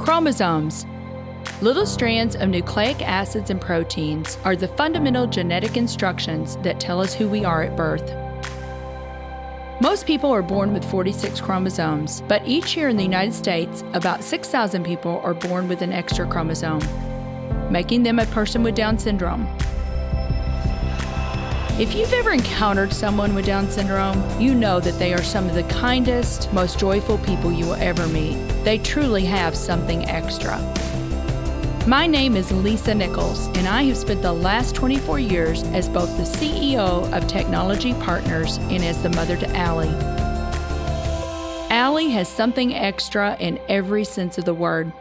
Chromosomes. Little strands of nucleic acids and proteins are the fundamental genetic instructions that tell us who we are at birth. Most people are born with 46 chromosomes, but each year in the United States, about 6,000 people are born with an extra chromosome, making them a person with Down syndrome. If you've ever encountered someone with Down syndrome, you know that they are some of the kindest, most joyful people you will ever meet. They truly have something extra. My name is Lisa Nichols, and I have spent the last 24 years as both the CEO of Technology Partners and as the mother to Allie. Allie has something extra in every sense of the word.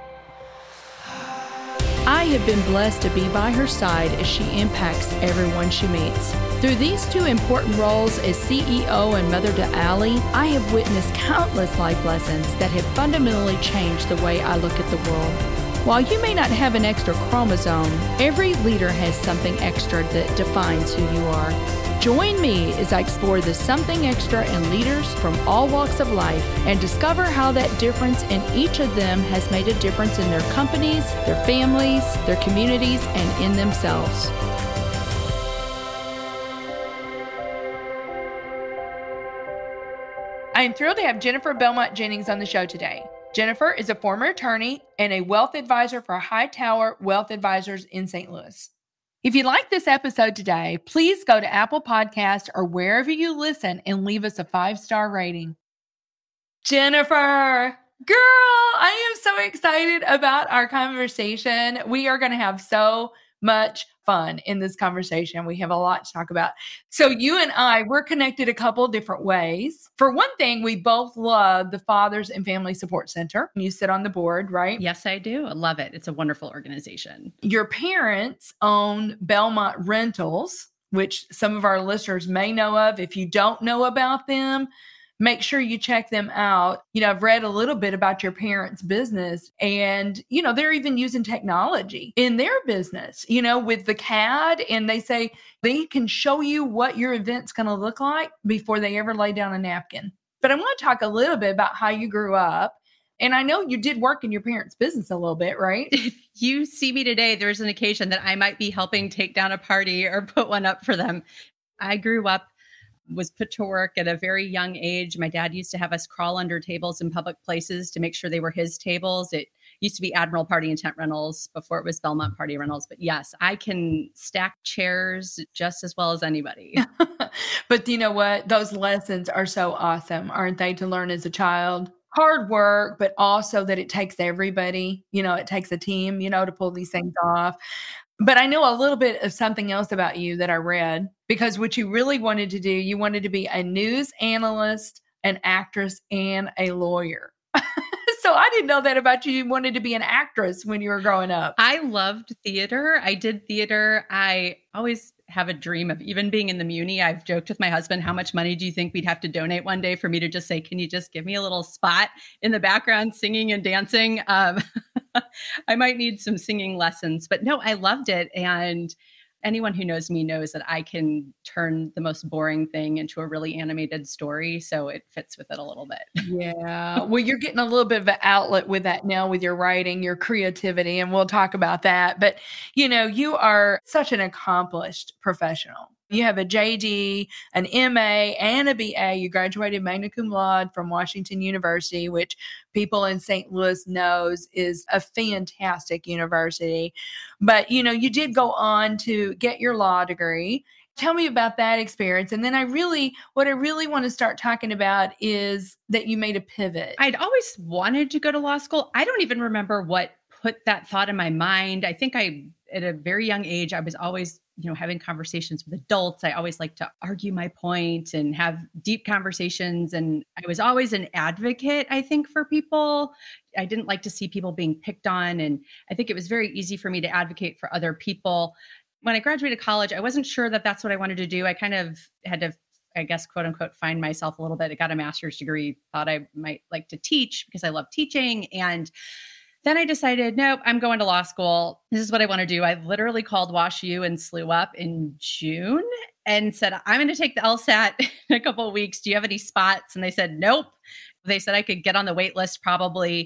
I have been blessed to be by her side as she impacts everyone she meets. Through these two important roles as CEO and mother to Allie, I have witnessed countless life lessons that have fundamentally changed the way I look at the world. While you may not have an extra chromosome, every leader has something extra that defines who you are. Join me as I explore the something extra in leaders from all walks of life and discover how that difference in each of them has made a difference in their companies, their families, their communities, and in themselves. I am thrilled to have Jennifer Belmont Jennings on the show today. Jennifer is a former attorney and a wealth advisor for Hightower Wealth Advisors in St. Louis. If you like this episode today, please go to Apple Podcasts or wherever you listen and leave us a 5-star rating. Jennifer, girl, I am so excited about our conversation. We are going to have so much fun in this conversation. We have a lot to talk about. So you and we're connected a couple different ways. For one thing, we both love the Fathers and Family Support Center. You sit on the board, right? Yes, I do. I love it. It's a wonderful organization. Your parents own Belmont Rentals, which some of our listeners may know of. If you don't know about them, make sure you check them out. I've read a little bit about your parents' business and, they're even using technology in their business, with the CAD, and they say they can show you what your event's going to look like before they ever lay down a napkin. But I want to talk a little bit about how you grew up. And I know you did work in your parents' business a little bit, right? If you see me today, there's an occasion that I might be helping take down a party or put one up for them. I grew up, was put to work at a very young age. My dad used to have us crawl under tables in public places to make sure they were his tables. It used to be Admiral Party and Tent Rentals before it was Belmont Party Rentals. But yes, I can stack chairs just as well as anybody. But you know what? Those lessons are so awesome, aren't they, to learn as a child? Hard work, but also that it takes everybody, it takes a team, to pull these things off. But I know a little bit of something else about you that I read, because what you really wanted to do, you wanted to be a news analyst, an actress, and a lawyer. So I didn't know that about you. You wanted to be an actress when you were growing up. I loved theater. I did theater. I always have a dream of even being in the Muni. I've joked with my husband, how much money do you think we'd have to donate one day for me to just say, can you just give me a little spot in the background singing and dancing? I might need some singing lessons, but no, I loved it. And anyone who knows me knows that I can turn the most boring thing into a really animated story. So it fits with it a little bit. Yeah. Well, you're getting a little bit of an outlet with that now with your writing, your creativity, and we'll talk about that. But, you are such an accomplished professional. You have a JD, an MA, and a BA. You graduated magna cum laude from Washington University, which people in St. Louis knows is a fantastic university. But, you did go on to get your law degree. Tell me about that experience. And then what I really want to start talking about is that you made a pivot. I'd always wanted to go to law school. I don't even remember what put that thought in my mind. I think at a very young age, I was always, having conversations with adults. I always liked to argue my point and have deep conversations. And I was always an advocate, I think, for people. I didn't like to see people being picked on. And I think it was very easy for me to advocate for other people. When I graduated college, I wasn't sure that that's what I wanted to do. I kind of had to, I guess, quote unquote, find myself a little bit. I got a master's degree, thought I might like to teach because I love teaching. And then I decided, nope, I'm going to law school. This is what I want to do. I literally called WashU and SLU up in June and said, I'm going to take the LSAT in a couple of weeks. Do you have any spots? And they said, nope. They said I could get on the wait list probably.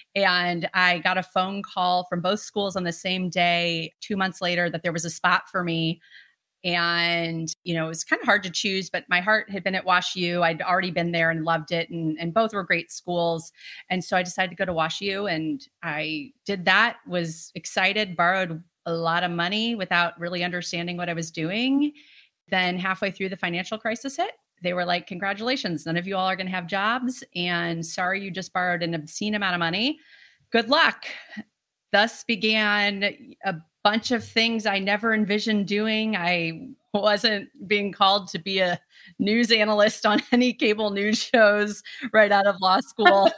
And I got a phone call from both schools on the same day, 2 months later, that there was a spot for me. And, it was kind of hard to choose, but my heart had been at Wash U. I'd already been there and loved it. And both were great schools. And so I decided to go to Wash U, and I did that, was excited, borrowed a lot of money without really understanding what I was doing. Then halfway through, the financial crisis hit. They were like, congratulations, none of you all are going to have jobs. And sorry, you just borrowed an obscene amount of money. Good luck. Thus began a bunch of things I never envisioned doing. I wasn't being called to be a news analyst on any cable news shows right out of law school.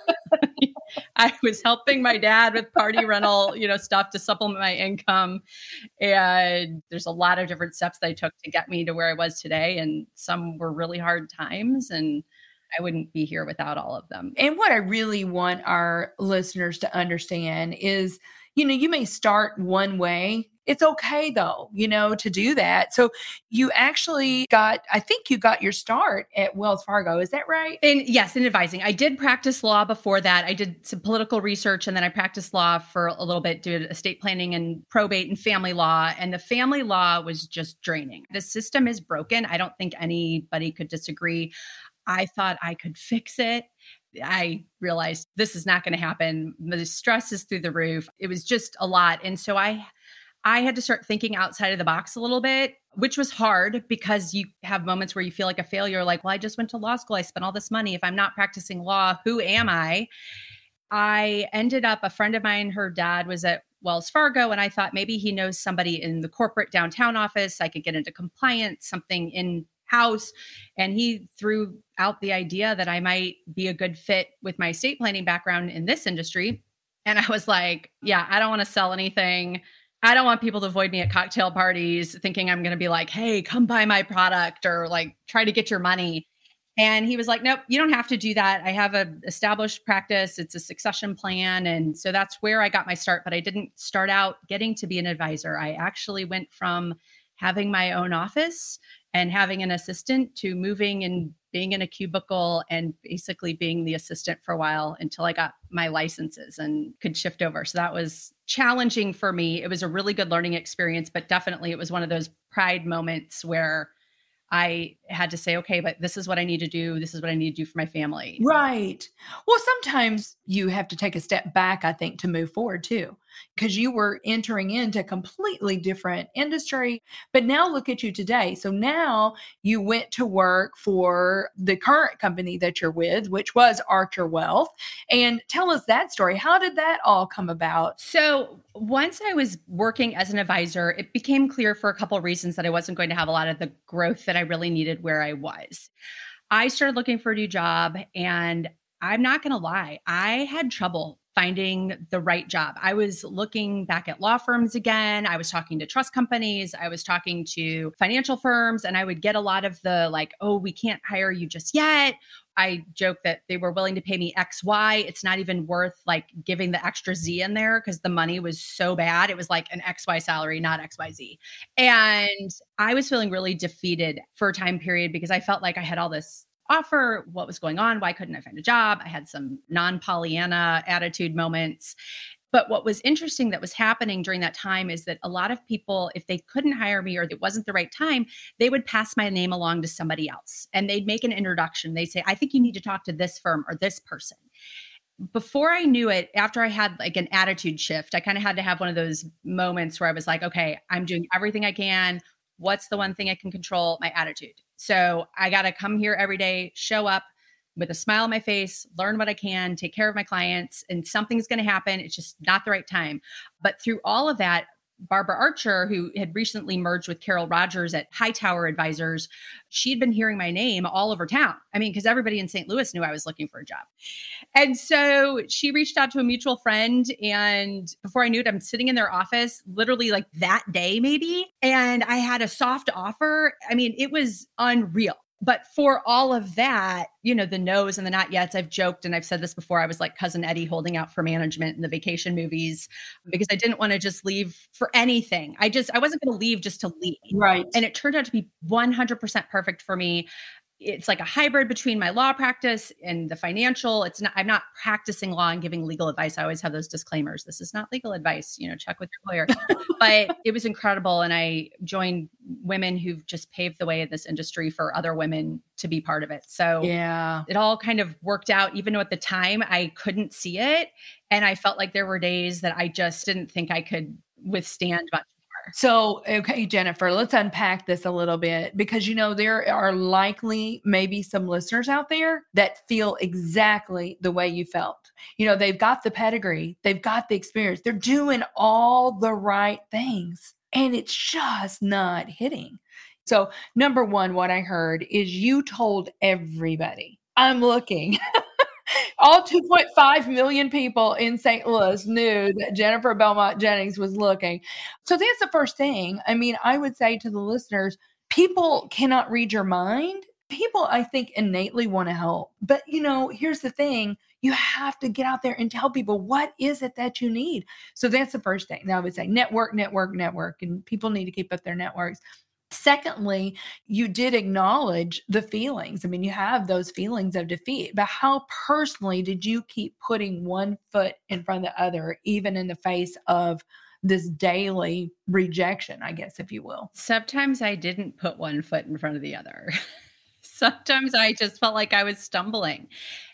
I was helping my dad with party rental, stuff to supplement my income. And there's a lot of different steps that I took to get me to where I was today. And some were really hard times, and I wouldn't be here without all of them. And what I really want our listeners to understand is, you may start one way. It's okay though, to do that. So you actually I think you got your start at Wells Fargo. Is that right? And yes, in advising. I did practice law before that. I did some political research, and then I practiced law for a little bit, did estate planning and probate and family law. And the family law was just draining. The system is broken. I don't think anybody could disagree. I thought I could fix it. I realized this is not going to happen. The stress is through the roof. It was just a lot. And so I had to start thinking outside of the box a little bit, which was hard because you have moments where you feel like a failure, like, well, I just went to law school. I spent all this money. If I'm not practicing law, who am I? I ended up, a friend of mine, her dad was at Wells Fargo, and I thought maybe he knows somebody in the corporate downtown office. I could get into compliance, something in house. And he threw out the idea that I might be a good fit with my estate planning background in this industry. And I was like, yeah, I don't want to sell anything. I don't want people to avoid me at cocktail parties thinking I'm going to be like, hey, come buy my product, or like try to get your money. And he was like, nope, you don't have to do that. I have an established practice. It's a succession plan. And so that's where I got my start. But I didn't start out getting to be an advisor. I actually went from having my own office and having an assistant to moving and being in a cubicle and basically being the assistant for a while until I got my licenses and could shift over. So that was challenging for me. It was a really good learning experience, but definitely it was one of those pride moments where I had to say, okay, but this is what I need to do. This is what I need to do for my family. Right. Well, sometimes you have to take a step back, I think, to move forward too, because you were entering into a completely different industry. But now look at you today. So now you went to work for the current company that you're with, which was Archer Wealth. And tell us that story. How did that all come about? So once I was working as an advisor, it became clear for a couple of reasons that I wasn't going to have a lot of the growth that I really needed where I was. I started looking for a new job, and I'm not going to lie, I had trouble finding the right job. I was looking back at law firms again. I was talking to trust companies. I was talking to financial firms, and I would get a lot of the like, oh, we can't hire you just yet. I joke that they were willing to pay me XY. It's not even worth like giving the extra Z in there because the money was so bad. It was like an XY salary, not XYZ. And I was feeling really defeated for a time period because I felt like I had all this offer. What was going on? Why couldn't I find a job? I had some non-Pollyanna attitude moments. But what was interesting that was happening during that time is that a lot of people, if they couldn't hire me or it wasn't the right time, they would pass my name along to somebody else and they'd make an introduction. They'd say, I think you need to talk to this firm or this person. Before I knew it, after I had like an attitude shift, I kind of had to have one of those moments where I was like, okay, I'm doing everything I can. What's the one thing I can control? My attitude. So I got to come here every day, show up with a smile on my face, learn what I can, take care of my clients, and something's going to happen. It's just not the right time. But through all of that, Barbara Archer, who had recently merged with Carol Rogers at Hightower Advisors, she'd been hearing my name all over town. I mean, because everybody in St. Louis knew I was looking for a job. And so she reached out to a mutual friend. And before I knew it, I'm sitting in their office, literally like that day, maybe. And I had a soft offer. I mean, it was unreal. But for all of that, you know, the no's and the not yets, I've joked and I've said this before, I was like Cousin Eddie holding out for management in the vacation movies because I didn't want to just leave for anything. I wasn't going to leave just to leave. Right. And it turned out to be 100% perfect for me. It's like a hybrid between my law practice and the financial. I'm not practicing law and giving legal advice. I always have those disclaimers. This is not legal advice, check with your lawyer. But it was incredible. And I joined women who've just paved the way in this industry for other women to be part of it. So yeah, it all kind of worked out, even though at the time I couldn't see it. And I felt like there were days that I just didn't think I could withstand much. So, okay, Jennifer, let's unpack this a little bit because, there are likely maybe some listeners out there that feel exactly the way you felt. They've got the pedigree, they've got the experience, they're doing all the right things, and it's just not hitting. So, number one, what I heard is you told everybody, I'm looking. All 2.5 million people in St. Louis knew that Jennifer Belmont Jennings was looking. So that's the first thing. I mean, I would say to the listeners, people cannot read your mind. People, I think, innately want to help. But, here's the thing. You have to get out there and tell people, what is it that you need? So that's the first thing. Now I would say network, and people need to keep up their networks. Secondly, you did acknowledge the feelings. I mean, you have those feelings of defeat, but how personally did you keep putting one foot in front of the other, even in the face of this daily rejection, I guess, if you will? Sometimes I didn't put one foot in front of the other. Sometimes I just felt like I was stumbling.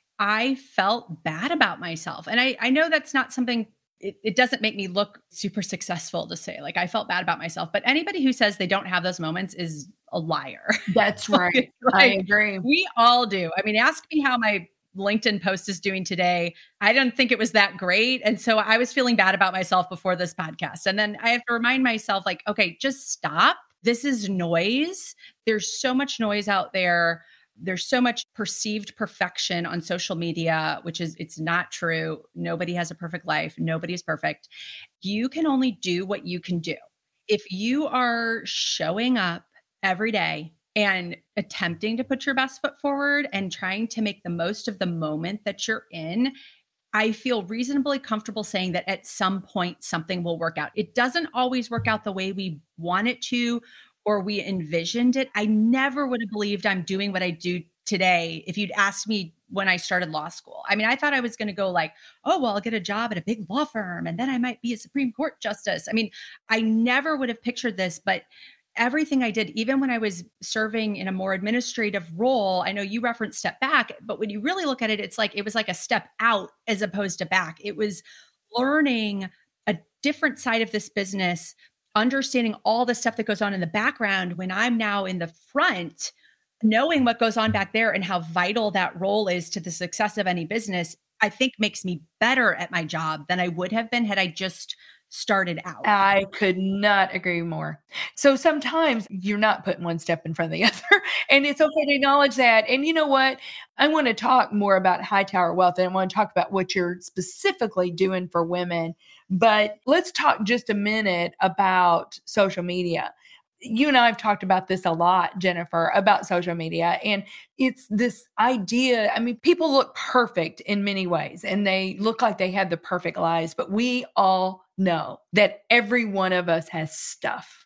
I felt bad about myself. And I know that's not something, it doesn't make me look super successful to say, like, I felt bad about myself. But anybody who says they don't have those moments is a liar. That's right. I agree. We all do. I mean, ask me how my LinkedIn post is doing today. I don't think it was that great. And so I was feeling bad about myself before this podcast. And then I have to remind myself, like, okay, just stop. This is noise. There's so much noise out there. There's so much perceived perfection on social media, it's not true. Nobody has a perfect life. Nobody's perfect. You can only do what you can do. If you are showing up every day and attempting to put your best foot forward and trying to make the most of the moment that you're in, I feel reasonably comfortable saying that at some point something will work out. It doesn't always work out the way we want it to, or we envisioned it. I never would have believed I'm doing what I do today if you'd asked me when I started law school. I mean, I thought I was going to go like, oh, well, I'll get a job at a big law firm and then I might be a Supreme Court justice. I mean, I never would have pictured this, but everything I did, even when I was serving in a more administrative role, I know you referenced step back, but when you really look at it, it was like a step out as opposed to back. It was learning a different side of this business, understanding all the stuff that goes on in the background when I'm now in the front, knowing what goes on back there and how vital that role is to the success of any business, I think makes me better at my job than I would have been had I just started out. I could not agree more. So sometimes you're not putting one step in front of the other, and it's okay to acknowledge that. And you know what? I want to talk more about Hightower Wealth, and I want to talk about what you're specifically doing for women. But let's talk just a minute about social media. You and I have talked about this a lot, Jennifer, about social media. And it's this idea. I mean, people look perfect in many ways and they look like they have the perfect lives, but we all know that every one of us has stuff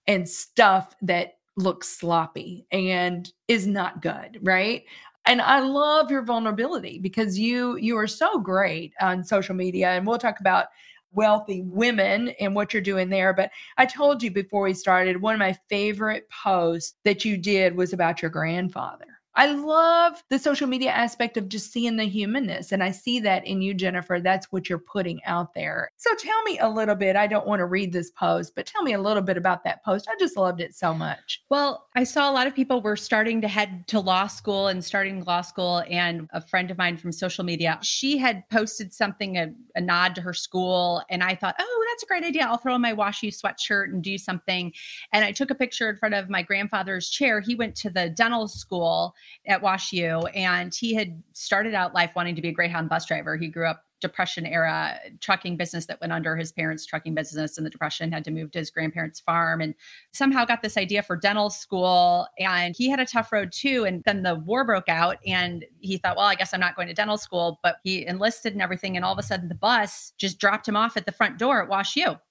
that looks sloppy and is not good, right? And I love your vulnerability because you are so great on social media. And we'll talk about wealthy women and what you're doing there. But I told you before we started, one of my favorite posts that you did was about your grandfather. I love the social media aspect of just seeing the humanness. And I see that in you, Jennifer. That's what you're putting out there. So tell me a little bit. I don't want to read this post, but tell me a little bit about that post. I just loved it so much. Well, I saw a lot of people were starting to head to law school and starting law school. And a friend of mine from social media, she had posted something, a nod to her school. And I thought, oh, that's a great idea. I'll throw on my WashU sweatshirt and do something. And I took a picture in front of my grandfather's chair. He went to the dental school at WashU, and he had started out life wanting to be a Greyhound bus driver. He grew up Depression era trucking business that went under. His parents' trucking business in the Depression, had to move to his grandparents' farm, and somehow got this idea for dental school. And he had a tough road too. And then the war broke out and he thought, well, I guess I'm not going to dental school, but he enlisted and everything. And all of a sudden the bus just dropped him off at the front door at WashU.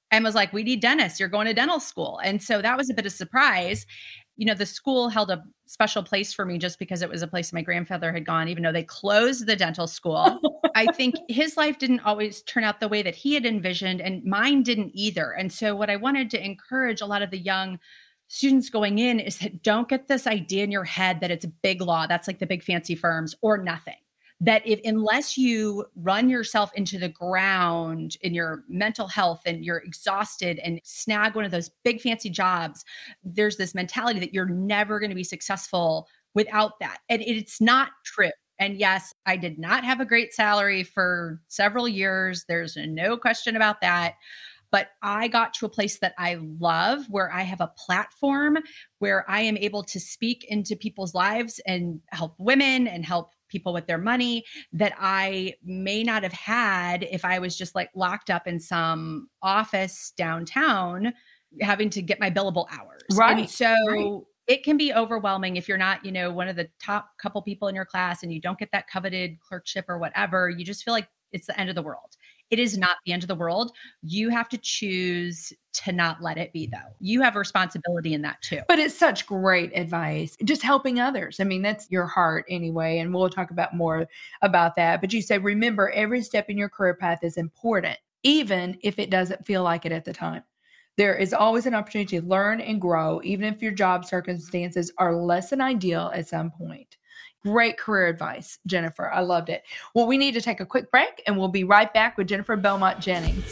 and was like, we need dentists. You're going to dental school. And so that was a bit of surprise. The school held a special place for me just because it was a place my grandfather had gone, even though they closed the dental school. I think his life didn't always turn out the way that he had envisioned, and mine didn't either. And so what I wanted to encourage a lot of the young students going in is that don't get this idea in your head that it's a big law. That's like the big fancy firms or nothing. That unless you run yourself into the ground in your mental health and you're exhausted and snag one of those big fancy jobs, there's this mentality that you're never going to be successful without that. And it's not true. And yes, I did not have a great salary for several years. There's no question about that. But I got to a place that I love, where I have a platform where I am able to speak into people's lives and help women and help people with their money that I may not have had if I was just like locked up in some office downtown having to get my billable hours. Right. And so it can be overwhelming if you're not, one of the top couple people in your class and you don't get that coveted clerkship or whatever. You just feel like it's the end of the world. It is not the end of the world. You have to choose to not let it be, though. You have a responsibility in that too. But it's such great advice, just helping others. I mean, that's your heart anyway. And we'll talk about more about that. But you say, remember, every step in your career path is important, even if it doesn't feel like it at the time. There is always an opportunity to learn and grow, even if your job circumstances are less than ideal at some point. Great career advice, Jennifer. I loved it. Well, we need to take a quick break, and we'll be right back with Jennifer Belmont Jennings.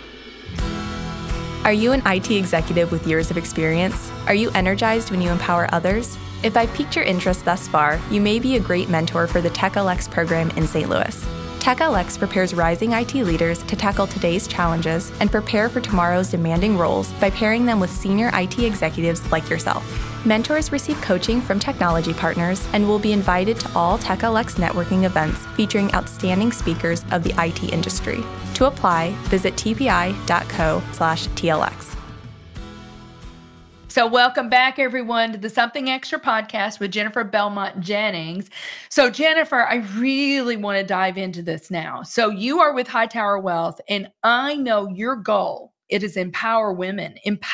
Are you an IT executive with years of experience? Are you energized when you empower others? If I've piqued your interest thus far, you may be a great mentor for the TechLX program in St. Louis. TechLX prepares rising IT leaders to tackle today's challenges and prepare for tomorrow's demanding roles by pairing them with senior IT executives like yourself. Mentors receive coaching from technology partners and will be invited to all TechLX networking events featuring outstanding speakers of the IT industry. To apply, visit tpi.co/TLX. So welcome back, everyone, to the Something Extra podcast with Jennifer Belmont Jennings. So Jennifer, I really want to dive into this now. So you are with Hightower Wealth, and I know your goal, it is empower women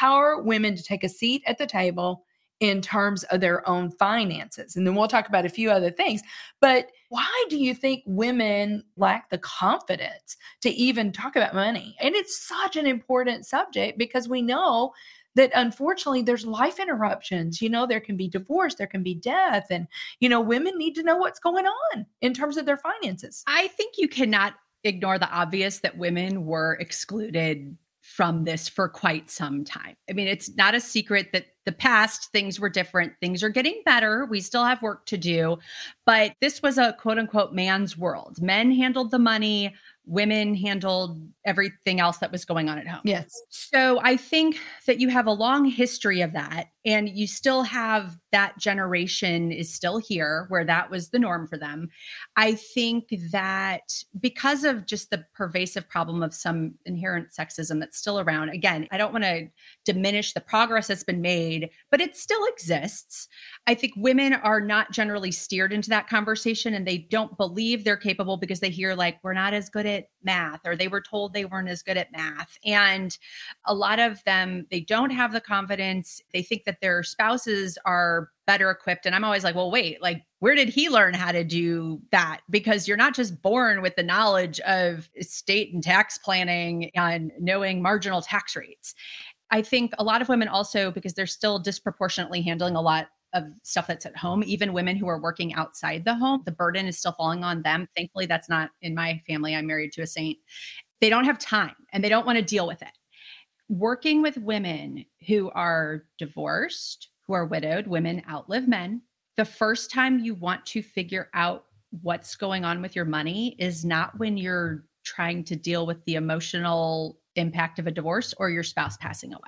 to take a seat at the table in terms of their own finances. And then we'll talk about a few other things. But why do you think women lack the confidence to even talk about money? And it's such an important subject because we know that unfortunately there's life interruptions. There can be divorce, there can be death. And, women need to know what's going on in terms of their finances. I think you cannot ignore the obvious that women were excluded from this for quite some time. I mean, it's not a secret that the past things were different. Things are getting better. We still have work to do, but this was a quote unquote man's world. Men handled the money. Women handled everything else that was going on at home. Yes. So I think that you have a long history of that, and you still have that generation is still here where that was the norm for them. I think that because of just the pervasive problem of some inherent sexism that's still around, again, I don't want to diminish the progress that's been made, but it still exists. I think women are not generally steered into that conversation, and they don't believe they're capable because they hear like, we're not as good at math, or they were told they weren't as good at math. And a lot of them, they don't have the confidence. They think that their spouses are better equipped. And I'm always like, well, wait, like, where did he learn how to do that? Because you're not just born with the knowledge of estate and tax planning and knowing marginal tax rates. I think a lot of women also, because they're still disproportionately handling a lot of stuff that's at home, even women who are working outside the home, the burden is still falling on them. Thankfully, that's not in my family. I'm married to a saint. They don't have time and they don't want to deal with it. Working with women who are divorced, who are widowed, women outlive men. The first time you want to figure out what's going on with your money is not when you're trying to deal with the emotional impact of a divorce or your spouse passing away.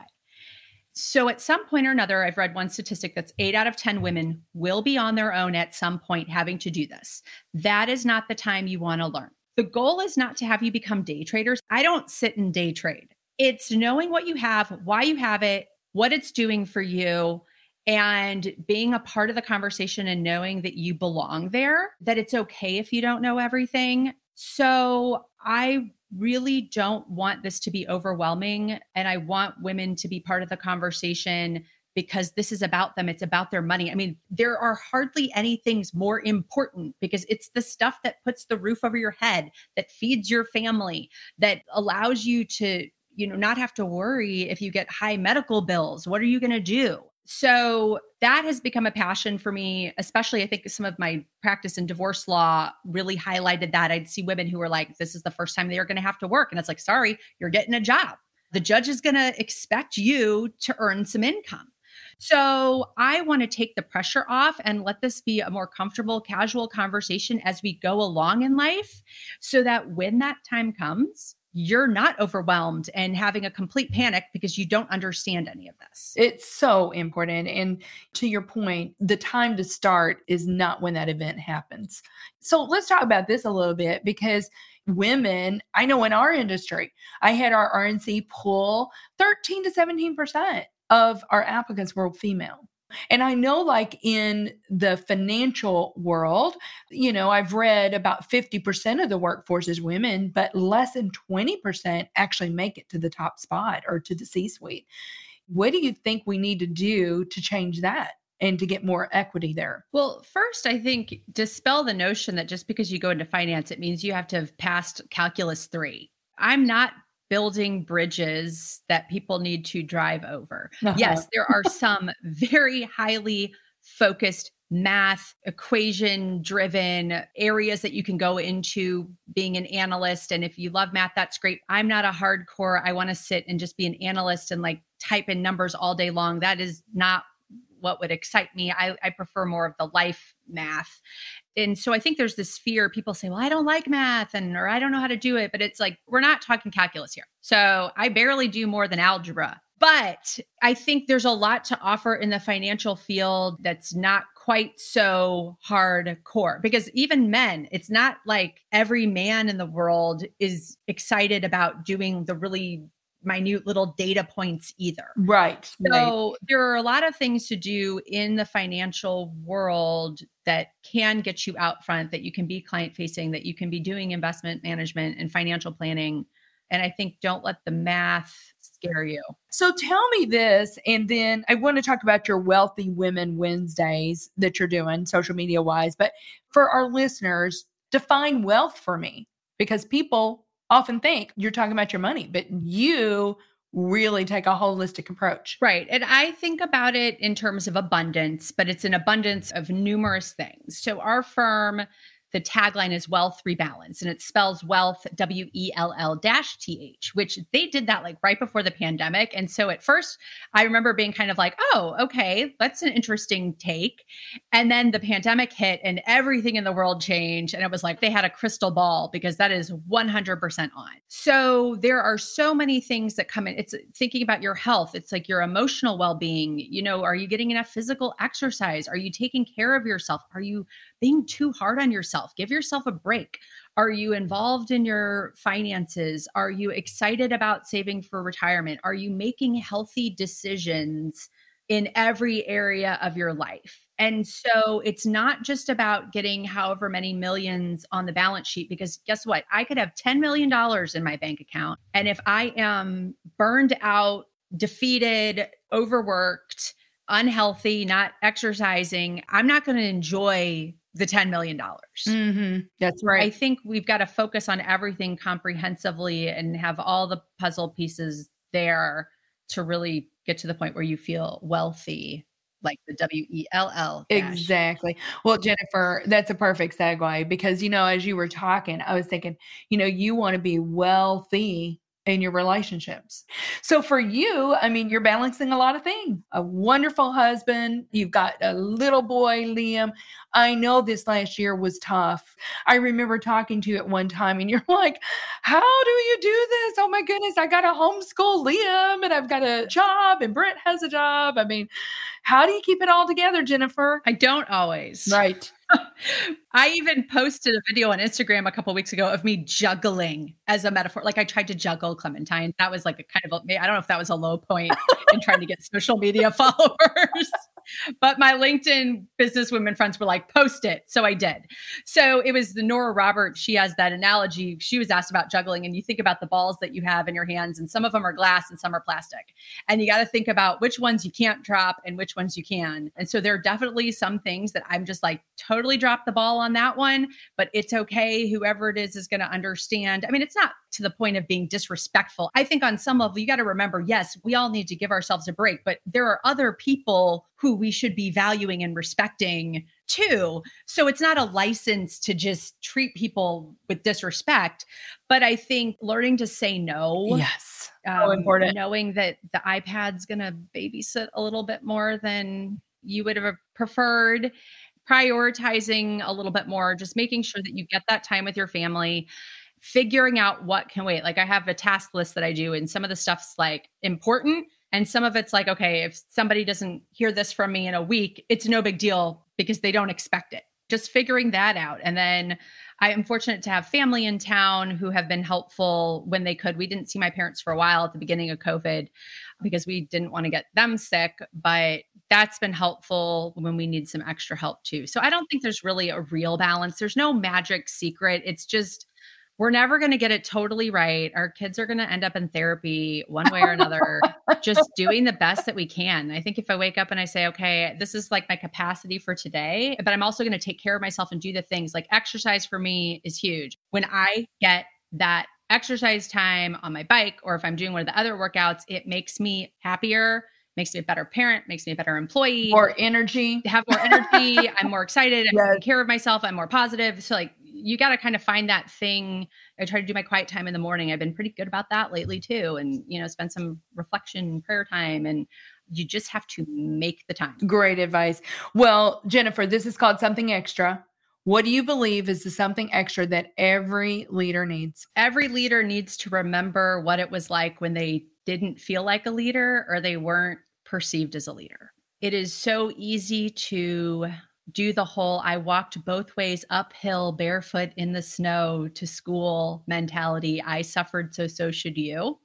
So at some point or another, I've read one statistic that's 8 out of 10 women will be on their own at some point having to do this. That is not the time you want to learn. The goal is not to have you become day traders. I don't sit and day trade. It's knowing what you have, why you have it, what it's doing for you, and being a part of the conversation and knowing that you belong there, that it's okay if you don't know everything. So I really don't want this to be overwhelming. And I want women to be part of the conversation because this is about them. It's about their money. I mean, there are hardly any things more important because it's the stuff that puts the roof over your head, that feeds your family, that allows you to, not have to worry if you get high medical bills. What are you going to do? So that has become a passion for me, especially I think some of my practice in divorce law really highlighted that. I'd see women who were like, this is the first time they are going to have to work. And it's like, sorry, you're getting a job. The judge is going to expect you to earn some income. So I want to take the pressure off and let this be a more comfortable, casual conversation as we go along in life so that when that time comes, you're not overwhelmed and having a complete panic because you don't understand any of this. It's so important. And to your point, the time to start is not when that event happens. So let's talk about this a little bit because women, I know in our industry, I had our RNC pull 13 to 17% of our applicants were female. And I know like in the financial world, I've read about 50% of the workforce is women, but less than 20% actually make it to the top spot or to the C-suite. What do you think we need to do to change that and to get more equity there? Well, first, I think dispel the notion that just because you go into finance, it means you have to have passed Calculus 3. I'm not building bridges that people need to drive over. Yes, there are some very highly focused math, equation driven areas that you can go into being an analyst. And if you love math, that's great. I'm not a hardcore, I want to sit and just be an analyst and like type in numbers all day long. That is not what would excite me. I prefer more of the life math. And so I think there's this fear. People say, well, I don't like math or I don't know how to do it. But it's like, we're not talking calculus here. So I barely do more than algebra. But I think there's a lot to offer in the financial field that's not quite so hardcore because even men, it's not like every man in the world is excited about doing the really minute little data points either. Right. So there are a lot of things to do in the financial world that can get you out front, that you can be client facing, that you can be doing investment management and financial planning. And I think don't let the math scare you. So tell me this, and then I want to talk about your Wealthy Women Wednesdays that you're doing social media wise. But for our listeners, define wealth for me, because people often think you're talking about your money, but you really take a holistic approach. Right. And I think about it in terms of abundance, but it's an abundance of numerous things. So our firm, the tagline is Wealth Rebalance, and it spells wealth, WELL-TH, which they did that like right before the pandemic. And so at first I remember being kind of like, oh, okay, that's an interesting take. And then the pandemic hit and everything in the world changed. And it was like they had a crystal ball because that is 100% on. So there are so many things that come in. It's thinking about your health. It's like your emotional well-being. Are you getting enough physical exercise? Are you taking care of yourself? Are you being too hard on yourself? Give yourself a break. Are you involved in your finances? Are you excited about saving for retirement? Are you making healthy decisions in every area of your life? And so it's not just about getting however many millions on the balance sheet, because guess what? I could have $10 million in my bank account. And if I am burned out, defeated, overworked, unhealthy, not exercising, I'm not going to enjoy the $10 million. Mm-hmm. That's right. I think we've got to focus on everything comprehensively and have all the puzzle pieces there to really get to the point where you feel wealthy, like the WELL. Exactly. Well, Jennifer, that's a perfect segue because, as you were talking, I was thinking, you want to be wealthy in your relationships. So for you, you're balancing a lot of things. A wonderful husband. You've got a little boy, Liam. I know this last year was tough. I remember talking to you at one time and you're like, how do you do this? Oh my goodness. I got to homeschool Liam and I've got a job and Brett has a job. How do you keep it all together, Jennifer? I don't always. Right. I even posted a video on Instagram a couple of weeks ago of me juggling as a metaphor. Like I tried to juggle Clementine. That was like I don't know if that was a low point in trying to get social media followers. But my LinkedIn businesswomen friends were like, post it. So I did. So it was the Nora Roberts. She has that analogy. She was asked about juggling, and you think about the balls that you have in your hands, and some of them are glass and some are plastic. And you got to think about which ones you can't drop and which ones you can. And so there are definitely some things that I'm just like, totally drop the ball on that one, but it's okay. Whoever it is going to understand. I mean, it's not to the point of being disrespectful. I think on some level, you got to remember, yes, we all need to give ourselves a break, but there are other people who we should be valuing and respecting too. So it's not a license to just treat people with disrespect, but I think learning to say no. Yes. So important. Knowing that the iPad's going to babysit a little bit more than you would have preferred, prioritizing a little bit more, just making sure that you get that time with your family, figuring out what can wait. Like I have a task list that I do, and some of the stuff's like important. And some of it's like, okay, if somebody doesn't hear this from me in a week, it's no big deal because they don't expect it. Just figuring that out. And then I am fortunate to have family in town who have been helpful when they could. We didn't see my parents for a while at the beginning of COVID because we didn't want to get them sick, but that's been helpful when we need some extra help too. So I don't think there's really a real balance. There's no magic secret. It's just, we're never going to get it totally right. Our kids are going to end up in therapy one way or another, just doing the best that we can. I think if I wake up and I say, okay, this is like my capacity for today, but I'm also going to take care of myself and do the things like exercise for me is huge. When I get that exercise time on my bike, or if I'm doing one of the other workouts, it makes me happier, makes me a better parent, makes me a better employee. More energy. Have more energy. I'm more excited. I'm taking care of myself. I'm more positive. So like, you got to kind of find that thing. I try to do my quiet time in the morning. I've been pretty good about that lately too. And, spend some reflection, prayer time, and you just have to make the time. Great advice. Well, Jennifer, this is called Something Extra. What do you believe is the something extra that every leader needs? Every leader needs to remember what it was like when they didn't feel like a leader or they weren't perceived as a leader. It is so easy to do the whole, I walked both ways uphill barefoot in the snow to school mentality. I suffered, so should you.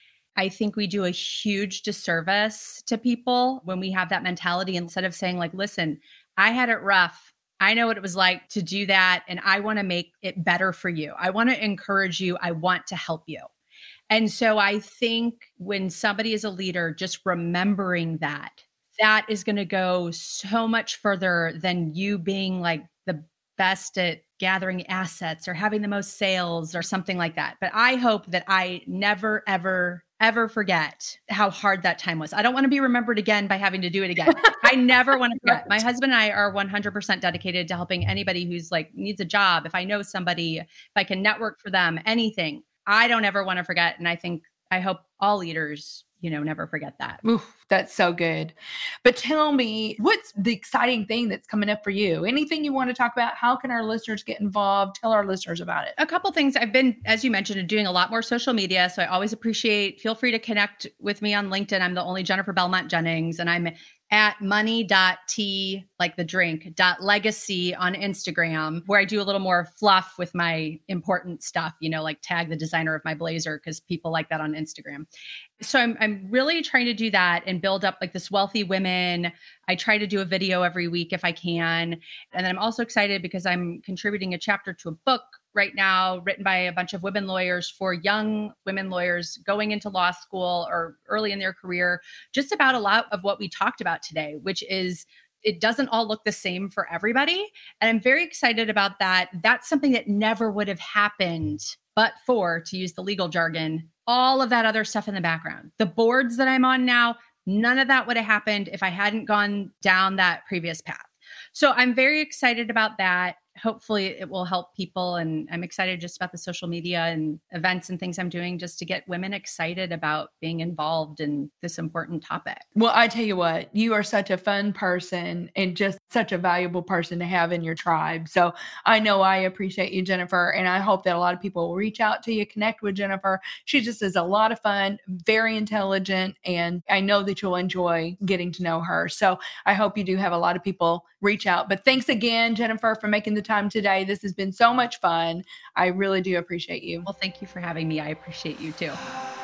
I think we do a huge disservice to people when we have that mentality, instead of saying like, listen, I had it rough. I know what it was like to do that. And I want to make it better for you. I want to encourage you. I want to help you. And so I think when somebody is a leader, just remembering that is going to go so much further than you being like the best at gathering assets or having the most sales or something like that. But I hope that I never, ever, ever forget how hard that time was. I don't want to be remembered again by having to do it again. I never want to forget. My husband and I are 100% dedicated to helping anybody who's like needs a job. If I know somebody, if I can network for them, anything, I don't ever want to forget. And I hope all leaders never forget that. Ooh, that's so good. But tell me, what's the exciting thing that's coming up for you? Anything you want to talk about? How can our listeners get involved? Tell our listeners about it. A couple things. I've been, as you mentioned, doing a lot more social media. So I always feel free to connect with me on LinkedIn. I'm the only Jennifer Belmont Jennings, and I'm at money.t, like the drink, .legacy on Instagram, where I do a little more fluff with my important stuff, like tag the designer of my blazer, because people like that on Instagram. So I'm really trying to do that and build up like this Wealthy Women. I try to do a video every week if I can. And then I'm also excited because I'm contributing a chapter to a book right now written by a bunch of women lawyers for young women lawyers going into law school or early in their career, just about a lot of what we talked about today, which is it doesn't all look the same for everybody. And I'm very excited about that. That's something that never would have happened but for, to use the legal jargon, all of that other stuff in the background. The boards that I'm on now, none of that would have happened if I hadn't gone down that previous path. So I'm very excited about that. Hopefully it will help people. And I'm excited just about the social media and events and things I'm doing just to get women excited about being involved in this important topic. Well, I tell you what, you are such a fun person and just such a valuable person to have in your tribe. So I know I appreciate you, Jennifer, and I hope that a lot of people will reach out to you, connect with Jennifer. She just is a lot of fun, very intelligent, and I know that you'll enjoy getting to know her. So I hope you do have a lot of people reach out. But thanks again, Jennifer, for making the time today. This has been so much fun. I really do appreciate you. Well, thank you for having me. I appreciate you too.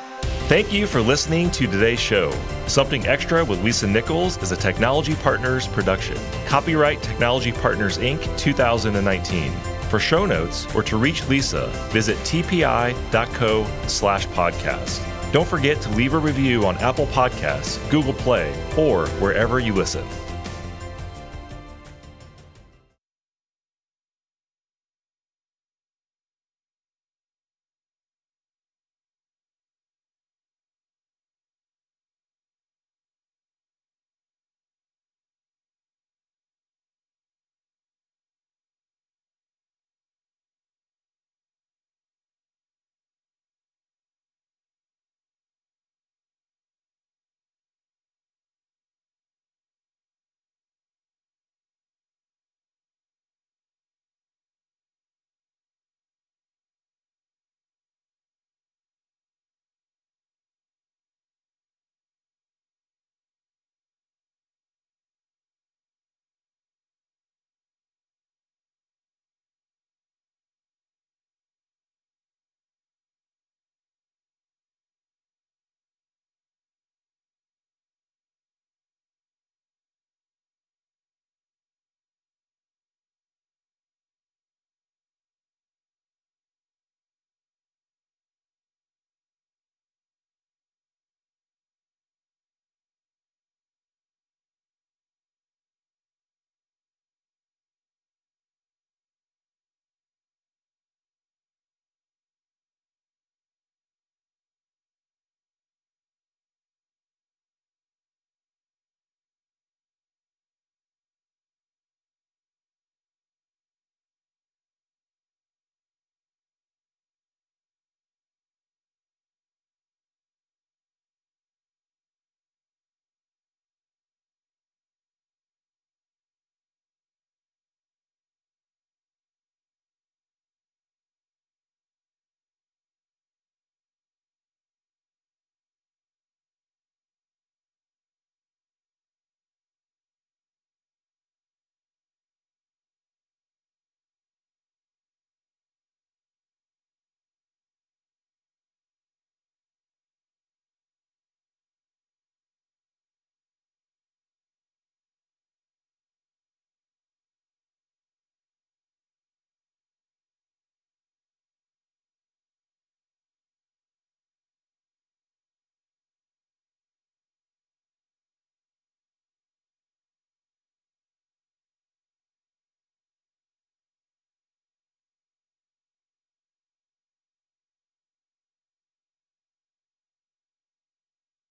Thank you for listening to today's show. Something Extra with Lisa Nichols is a Technology Partners production. Copyright Technology Partners, Inc., 2019. For show notes or to reach Lisa, visit tpi.co/podcast. Don't forget to leave a review on Apple Podcasts, Google Play, or wherever you listen.